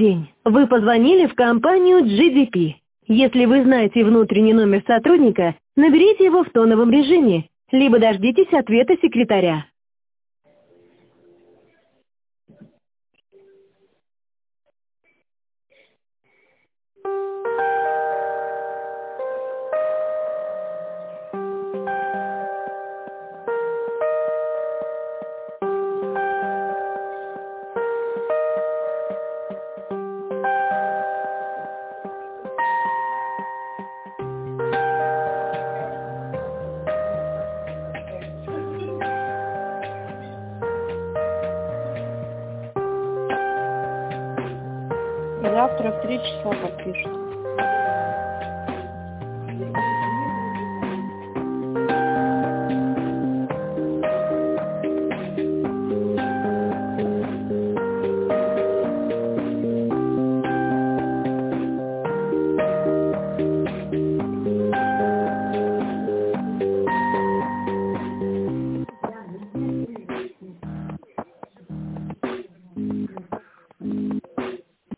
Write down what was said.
день. Вы позвонили в компанию GDP. Если вы знаете внутренний номер сотрудника, наберите его в тоновом режиме, либо дождитесь ответа секретаря. Завтра в 3 часа подпишут.